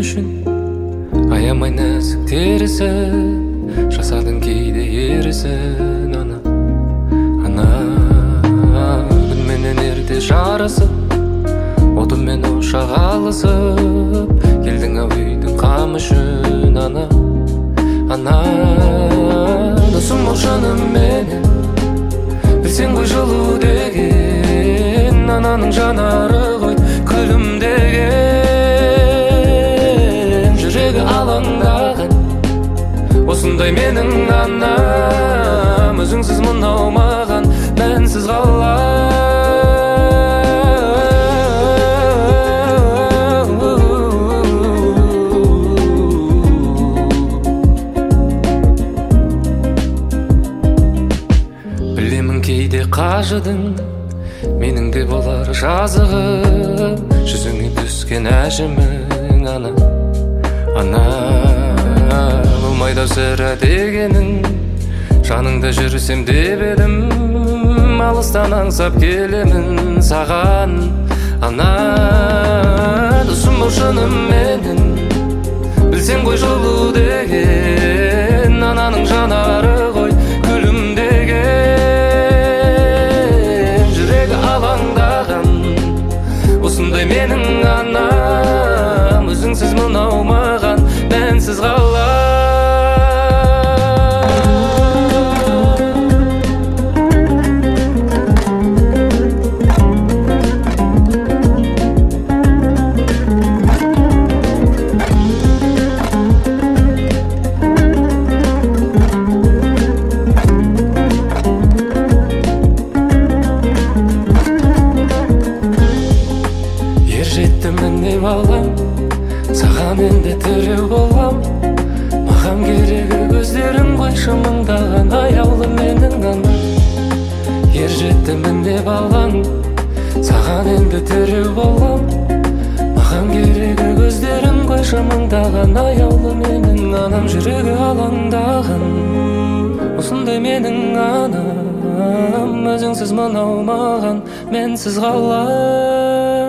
үшін аямай нәзік терісін жасадың кейде ерісін. Ана күнменен ерте жарысып отымен ошақ алысып келдің ау үйдің қам үшін. Ана досым бол жаным менің, білсең ғой жылу деген ананың жанары ғой күлімдеген. Жүрегі алаңдаған осындай менің анам, өзіңсіз мынау маған мәнсіз қалар. Кейде қажыдың, менің де болар жазығым, жүзіңе түскен әжімің. Ана болмайды сірә дегенің, жаныңда жүрсем деп едім, алыстан аңсап келемін саған. Ана досым бол жаным менің, білсең ғой жылу деген ананың жанары ғой күлімдеген. Осындай менің анам, өзіңсіз мынау маған мәнсіз қалар. Міне балам, саған енді тіреу болам. Маған керегі көздерің ғой шымыңдаған аяулы менің анам. Ер жетті міне балам, саған енді тіреу болам. Маған керегі көздерің ғой шымыңдаған аяулы менің анам. Жүрегі алаңдаған осындай менің анам, өзіңсіз мынау маған мәнсіз қалар.